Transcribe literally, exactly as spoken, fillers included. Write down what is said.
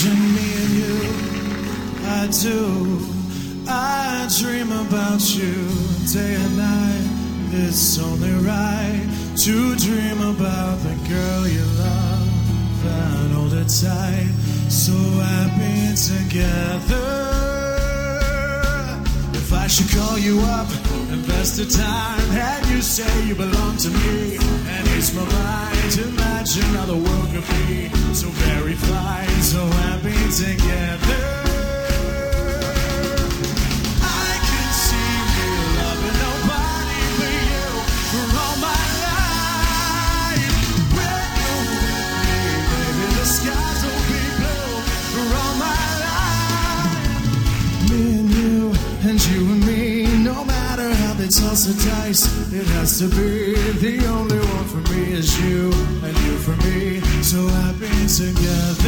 Imagine me and you, I do. I dream about you day and night. It's only right to dream about the girl you love and hold it tight. So happy together. If I should call you up, invest the time, and you say you belong to me, and it's my mind. Imagine how the world could be so very fine, so happy together. I can see me loving nobody but you for all my life. When you're with me, baby, the skies will be blue for all my life. Me and you, and you and me, no matter how they toss the dice, it has to be. The only one for me is you, and you for me, so happy together.